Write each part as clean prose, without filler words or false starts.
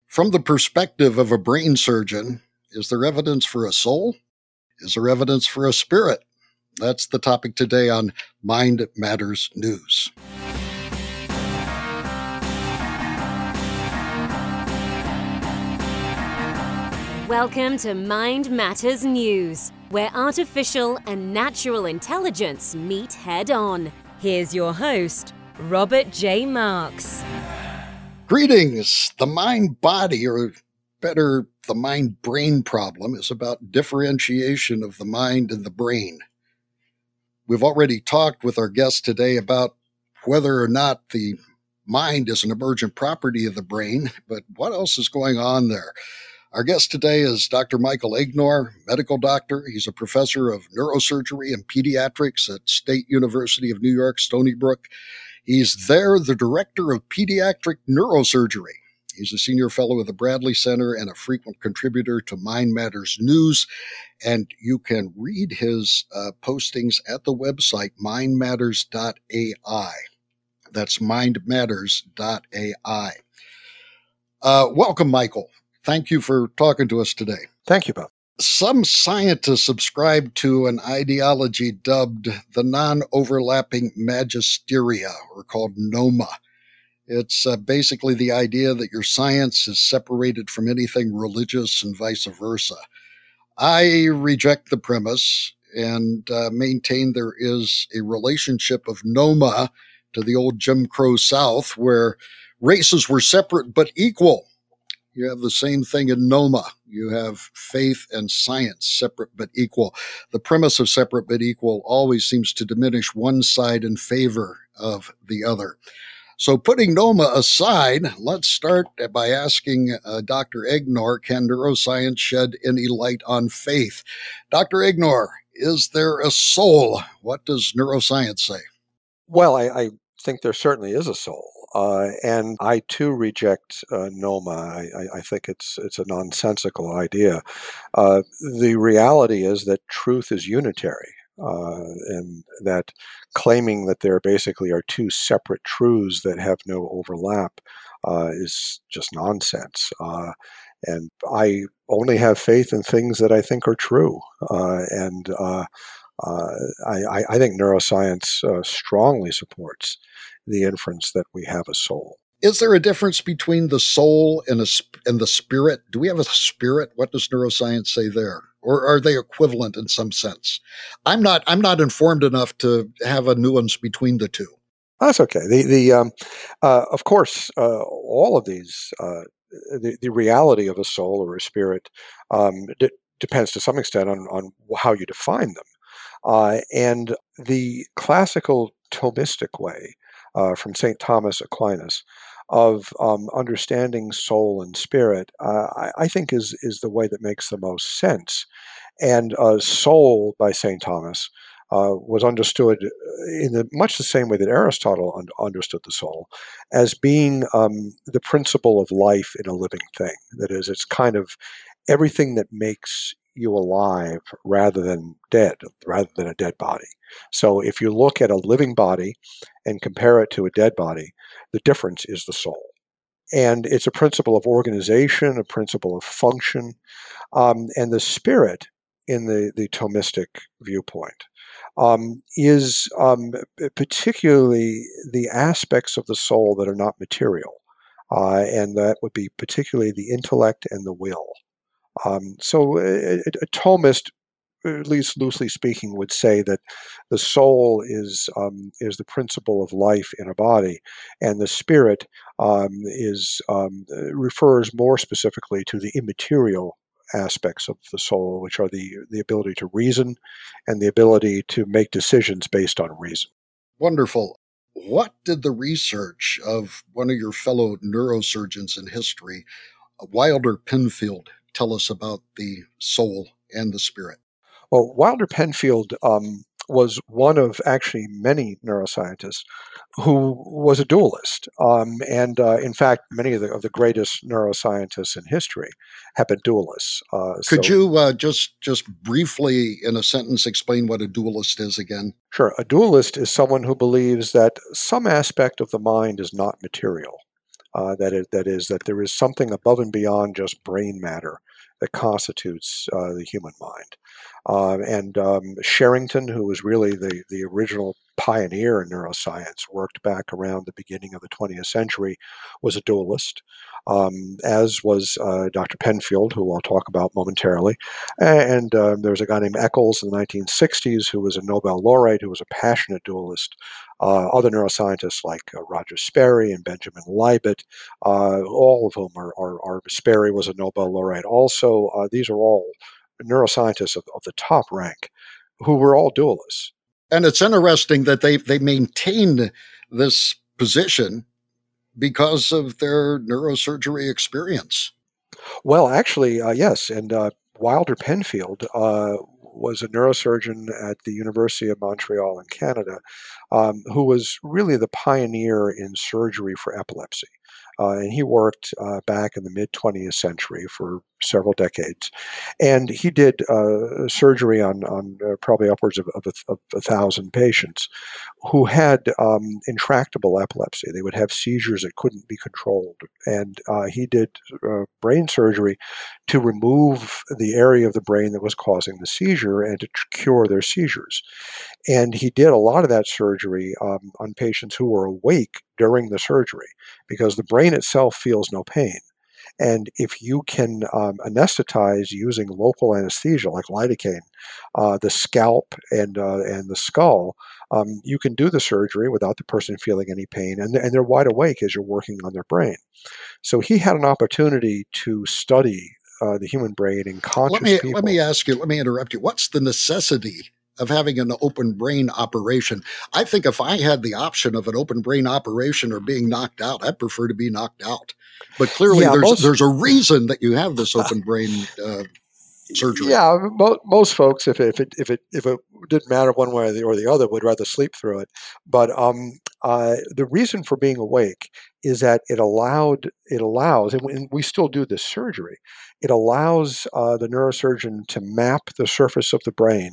From the perspective of a brain surgeon, is there evidence for a soul? Is there evidence for a spirit? That's the topic today on Mind Matters News. Welcome to Mind Matters News, where artificial and natural intelligence meet head-on. Here's your host, Robert J. Marks. Greetings. The mind-body, or better, the mind-brain problem is about differentiation of the mind and the brain. We've already talked with our guest today about whether or not the mind is an emergent property of the brain, but what else is going on there? Our guest today is Dr. Michael Egnor, medical doctor. He's a professor of neurosurgery and pediatrics at State University of New York, Stony Brook. He's there the director of pediatric neurosurgery. He's a senior fellow at the Bradley Center and a frequent contributor to Mind Matters News. And you can read his postings at the website mindmatters.ai. That's mindmatters.ai. Welcome, Michael. Thank you for talking to us today. Thank you, Bob. Some scientists subscribe to an ideology dubbed the non-overlapping magisteria, or called NOMA. It's basically the idea that your science is separated from anything religious and vice versa. I reject the premise and maintain there is a relationship of NOMA to the old Jim Crow South, where races were separate but equal. You have the same thing in NOMA. You have faith and science, separate but equal. The premise of separate but equal always seems to diminish one side in favor of the other. So putting NOMA aside, let's start by asking Dr. Egnor, can neuroscience shed any light on faith? Dr. Egnor, is there a soul? What does neuroscience say? Well, I think there certainly is a soul. And I too reject NOMA. I think it's a nonsensical idea. The reality is that truth is unitary, and that claiming that there basically are two separate truths that have no overlap is just nonsense. And I only have faith in things that I think are true. I think neuroscience strongly supports the inference that we have a soul. Is there a difference between the soul and the spirit? Do we have a spirit? What does neuroscience say there? Or are they equivalent in some sense? I'm not informed enough to have a nuance between the two. That's okay. Of course, all of these, the reality of a soul or a spirit depends to some extent on how you define them. And the classical Thomistic way from St. Thomas Aquinas of understanding soul and spirit, I think is the way that makes the most sense. And soul by St. Thomas was understood in much the same way that Aristotle understood the soul, as being the principle of life in a living thing. That is, it's kind of everything that makes you alive rather than dead, rather than a dead body. So if you look at a living body and compare it to a dead body, the difference is the soul. And it's a principle of organization, a principle of function, and the spirit in the Thomistic viewpoint is particularly the aspects of the soul that are not material, and that would be particularly the intellect and the will. So a Thomist, at least loosely speaking, would say that the soul is the principle of life in a body, and the spirit refers more specifically to the immaterial aspects of the soul, which are the ability to reason and the ability to make decisions based on reason. Wonderful. What did the research of one of your fellow neurosurgeons in history, Wilder Penfield, tell us about the soul and the spirit? Well, Wilder Penfield was one of actually many neuroscientists who was a dualist. In fact, many of the greatest neuroscientists in history have been dualists. Could you just briefly, in a sentence, explain what a dualist is again? Sure. A dualist is someone who believes that some aspect of the mind is not material. that there is something above and beyond just brain matter that constitutes the human mind. Sherrington, who was really the original pioneer in neuroscience, worked back around the beginning of the 20th century, was a dualist, as was Dr. Penfield, who I'll talk about momentarily. And there was a guy named Eccles in the 1960s who was a Nobel laureate, who was a passionate dualist. Other neuroscientists like Roger Sperry and Benjamin Libet, all of whom are Sperry was a Nobel laureate also. These are all neuroscientists of the top rank who were all dualists. And it's interesting that they maintained this position because of their neurosurgery experience. Well, actually, yes. And Wilder Penfield was a neurosurgeon at the University of Montreal in Canada, who was really the pioneer in surgery for epilepsy. And he worked back in the mid 20th century for several decades. And he did surgery on probably upwards of 1,000 patients who had intractable epilepsy. They would have seizures that couldn't be controlled. And he did brain surgery to remove the area of the brain that was causing the seizure and to cure their seizures. And he did a lot of that surgery on patients who were awake during the surgery because the brain itself feels no pain. And if you can anesthetize using local anesthesia like lidocaine, the scalp and the skull, you can do the surgery without the person feeling any pain, and they're wide awake as you're working on their brain. So he had an opportunity to study the human brain in conscious people. Let me ask you. Let me interrupt you. What's the necessity of having an open brain operation? I think if I had the option of an open brain operation or being knocked out, I'd prefer to be knocked out. But clearly, there's a reason that you have this open brain surgery. Yeah, most folks, if it didn't matter one way or the other, would rather sleep through it. But the reason for being awake is that it allows, and we still do this surgery. It allows the neurosurgeon to map the surface of the brain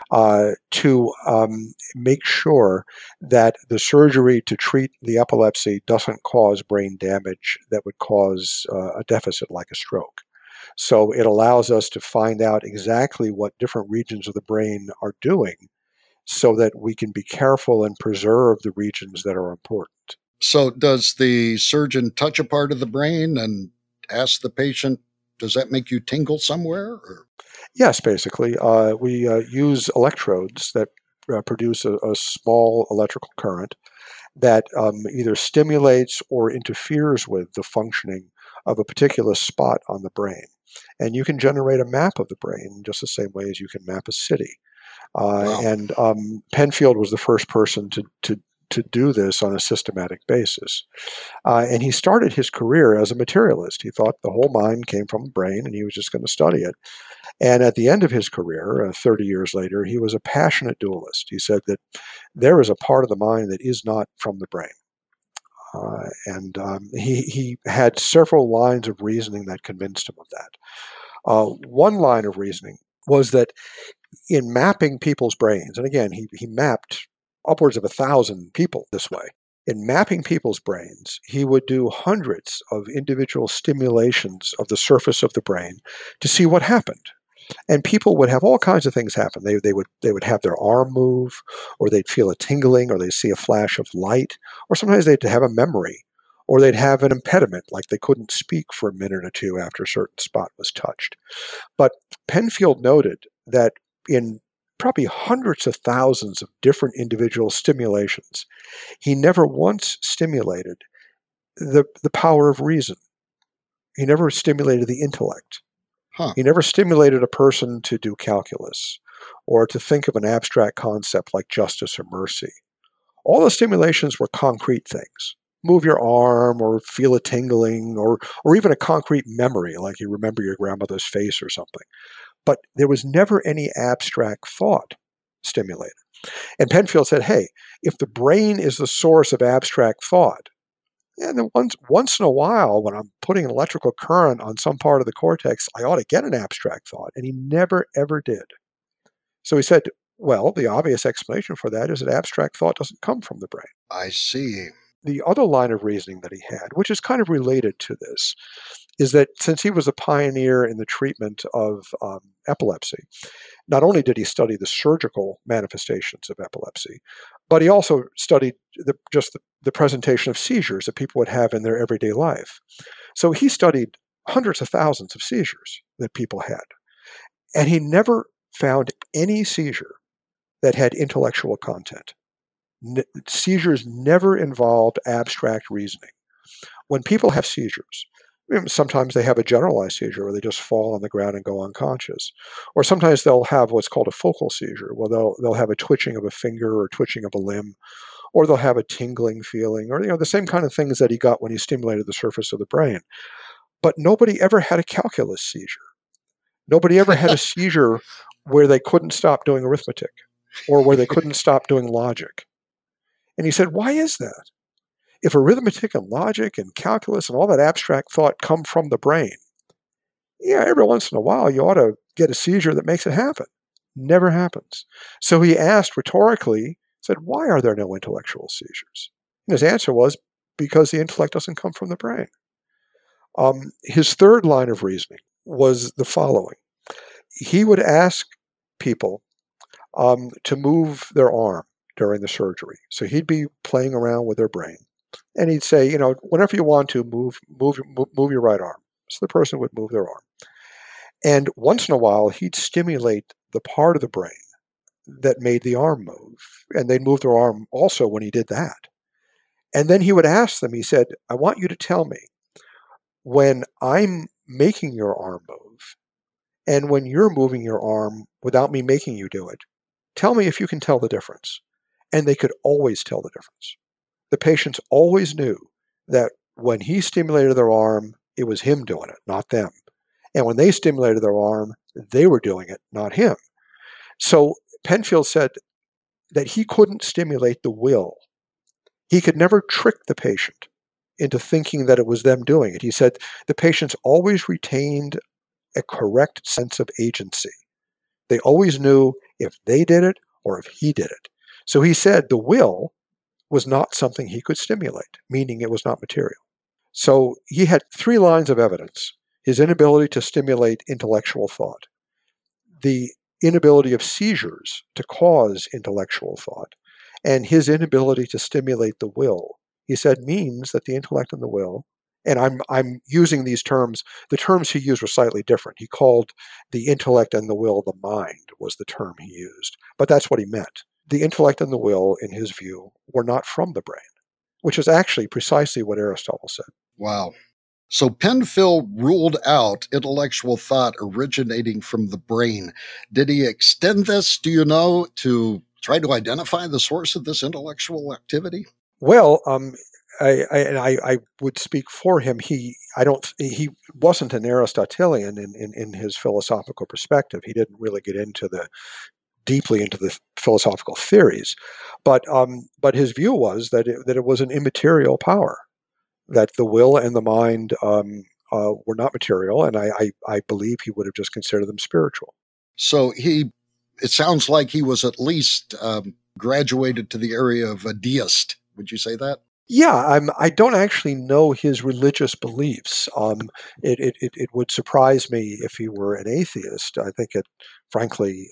to make sure that the surgery to treat the epilepsy doesn't cause brain damage that would cause a deficit like a stroke. So it allows us to find out exactly what different regions of the brain are doing so that we can be careful and preserve the regions that are important. So does the surgeon touch a part of the brain and ask the patient, does that make you tingle somewhere? Or? Yes, basically. We use electrodes that produce a small electrical current that either stimulates or interferes with the functioning of a particular spot on the brain. And you can generate a map of the brain just the same way as you can map a city. Wow. And Penfield was the first person to do this on a systematic basis. And he started his career as a materialist. He thought the whole mind came from the brain and he was just going to study it. And at the end of his career, 30 years later, he was a passionate dualist. He said that there is a part of the mind that is not from the brain. He had several lines of reasoning that convinced him of that. One line of reasoning was that in mapping people's brains, and again, he mapped upwards of 1,000 people this way. In mapping people's brains, he would do hundreds of individual stimulations of the surface of the brain to see what happened. And people would have all kinds of things happen. They would have their arm move, or they'd feel a tingling, or they'd see a flash of light, or sometimes they'd have a memory, or they'd have an impediment, like they couldn't speak for a minute or two after a certain spot was touched. But Penfield noted that in probably hundreds of thousands of different individual stimulations, he never once stimulated the power of reason. He never stimulated the intellect. He never stimulated a person to do calculus or to think of an abstract concept like justice or mercy. All the stimulations were concrete things. Move your arm or feel a tingling or even a concrete memory, like you remember your grandmother's face or something. But there was never any abstract thought stimulated. And Penfield said, hey, if the brain is the source of abstract thought, and then once in a while, when I'm putting an electrical current on some part of the cortex, I ought to get an abstract thought. And he never, ever did. So he said, well, the obvious explanation for that is that abstract thought doesn't come from the brain. I see. the other line of reasoning that he had, which is kind of related to this, is that since he was a pioneer in the treatment of epilepsy, not only did he study the surgical manifestations of epilepsy, but he also studied the presentation of seizures that people would have in their everyday life. So he studied hundreds of thousands of seizures that people had, and he never found any seizure that had intellectual content. Seizures never involved abstract reasoning. When people have seizures, sometimes they have a generalized seizure where they just fall on the ground and go unconscious. Or sometimes they'll have what's called a focal seizure, where they'll have a twitching of a finger or twitching of a limb, or they'll have a tingling feeling, or the same kind of things that he got when he stimulated the surface of the brain. But nobody ever had a calculus seizure. Nobody ever had a seizure where they couldn't stop doing arithmetic or where they couldn't stop doing logic. And he said, why is that? If arithmetic and logic and calculus and all that abstract thought come from the brain, every once in a while you ought to get a seizure that makes it happen. Never happens. So he asked rhetorically, said, why are there no intellectual seizures? And his answer was, because the intellect doesn't come from the brain. His third line of reasoning was the following. He would ask people to move their arm during the surgery. So he'd be playing around with their brain. And he'd say, whenever you want to, move your right arm. So the person would move their arm. And once in a while, he'd stimulate the part of the brain that made the arm move. And they'd move their arm also when he did that. And then he would ask them, he said, I want you to tell me when I'm making your arm move and when you're moving your arm without me making you do it, tell me if you can tell the difference. And they could always tell the difference. The patients always knew that when he stimulated their arm, it was him doing it, not them. And when they stimulated their arm, they were doing it, not him. So Penfield said that he couldn't stimulate the will. He could never trick the patient into thinking that it was them doing it. He said the patients always retained a correct sense of agency. They always knew if they did it or if he did it. So he said the will was not something he could stimulate, meaning it was not material. So he had three lines of evidence: his inability to stimulate intellectual thought, the inability of seizures to cause intellectual thought, and his inability to stimulate the will. He said means that the intellect and the will, and I'm using these terms, the terms he used were slightly different. He called the intellect and the will the mind was the term he used, but that's what he meant. The intellect and the will, in his view, were not from the brain, which is actually precisely what Aristotle said. Wow. So Penfield ruled out intellectual thought originating from the brain. Did he extend this, do you know, to try to identify the source of this intellectual activity? Well, I would speak for him. He wasn't an Aristotelian in his philosophical perspective. He didn't really get deeply into the philosophical theories, but his view was that it was an immaterial power, that the will and the mind were not material, and I believe he would have just considered them spiritual. So it sounds like he was at least graduated to the area of a deist. Would you say that? Yeah, I don't actually know his religious beliefs. It would surprise me if he were an atheist. I think frankly,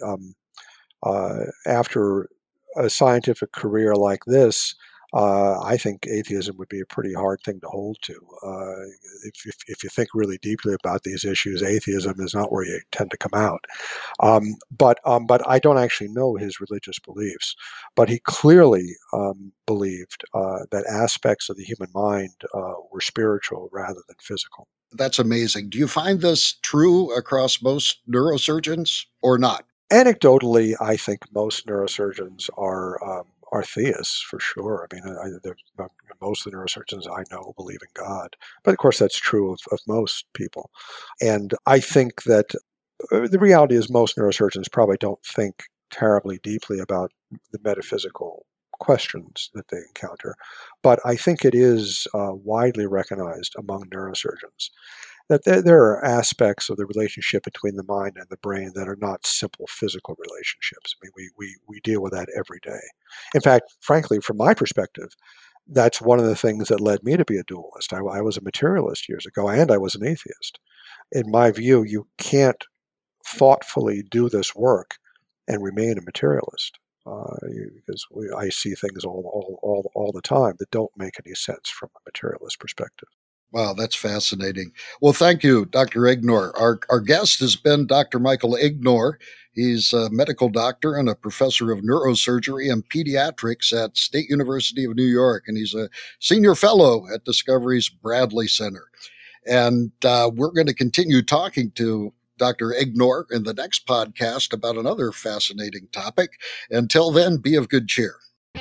after a scientific career like this, I think atheism would be a pretty hard thing to hold to. If you think really deeply about these issues, atheism is not where you tend to come out. But I don't actually know his religious beliefs. But he clearly believed that aspects of the human mind were spiritual rather than physical. That's amazing. Do you find this true across most neurosurgeons or not? Anecdotally, I think most neurosurgeons are theists for sure. I mean, most of the neurosurgeons I know believe in God, but of course that's true of most people. And I think that the reality is most neurosurgeons probably don't think terribly deeply about the metaphysical questions that they encounter, but I think it is widely recognized among neurosurgeons that there are aspects of the relationship between the mind and the brain that are not simple physical relationships. I mean, we deal with that every day. In fact, frankly, from my perspective, That's one of the things that led me to be a dualist. I was a materialist years ago, and I was an atheist. In my view, you can't thoughtfully do this work and remain a materialist, because I see things all the time that don't make any sense from a materialist perspective. Wow, that's fascinating. Well, thank you, Dr. Ignor. Our guest has been Dr. Michael Ignor. He's a medical doctor and a professor of neurosurgery and pediatrics at State University of New York, and he's a senior fellow at Discovery's Bradley Center. And we're going to continue talking to Dr. Ignor in the next podcast about another fascinating topic. Until then, be of good cheer.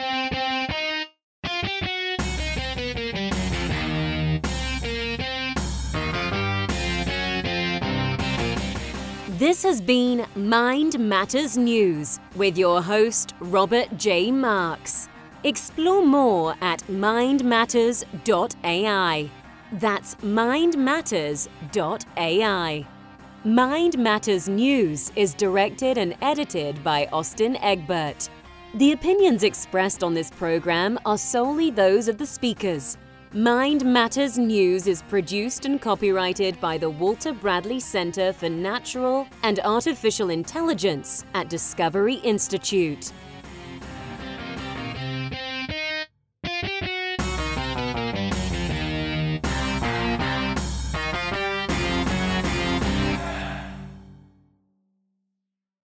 This has been Mind Matters News with your host, Robert J. Marks. Explore more at mindmatters.ai. That's mindmatters.ai. Mind Matters News is directed and edited by Austin Egbert. The opinions expressed on this program are solely those of the speakers. Mind Matters News is produced and copyrighted by the Walter Bradley Center for Natural and Artificial Intelligence at Discovery Institute.